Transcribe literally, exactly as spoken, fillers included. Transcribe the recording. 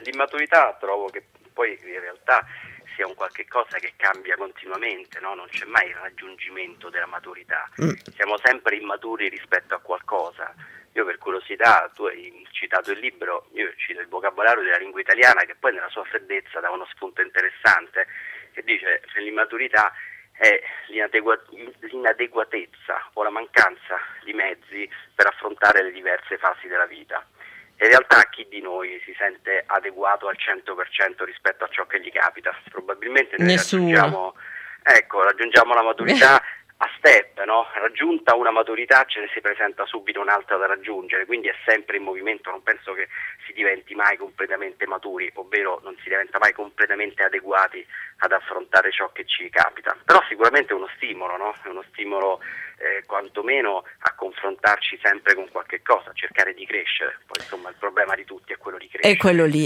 l'immaturità trovo che poi in realtà sia un qualche cosa che cambia continuamente, no? Non c'è mai il raggiungimento della maturità, mm. siamo sempre immaturi rispetto a qualcosa. Io per curiosità, tu hai citato il libro, io cito il vocabolario della lingua italiana che poi nella sua freddezza dà uno spunto interessante, che dice che l'immaturità è l'inadeguatezza o la mancanza di mezzi per affrontare le diverse fasi della vita. In realtà chi di noi si sente adeguato al cento per cento rispetto a ciò che gli capita? Probabilmente noi raggiungiamo, ecco, raggiungiamo la maturità a step, no? Raggiunta una maturità ce ne si presenta subito un'altra da raggiungere, quindi è sempre in movimento, non penso che si diventi mai completamente maturi, ovvero non si diventa mai completamente adeguati ad affrontare ciò che ci capita. Però sicuramente è uno stimolo, no? È uno stimolo eh, quantomeno a confrontarci sempre con qualche cosa, a cercare di crescere. Poi insomma il problema di tutti è quello di crescere. È quello lì.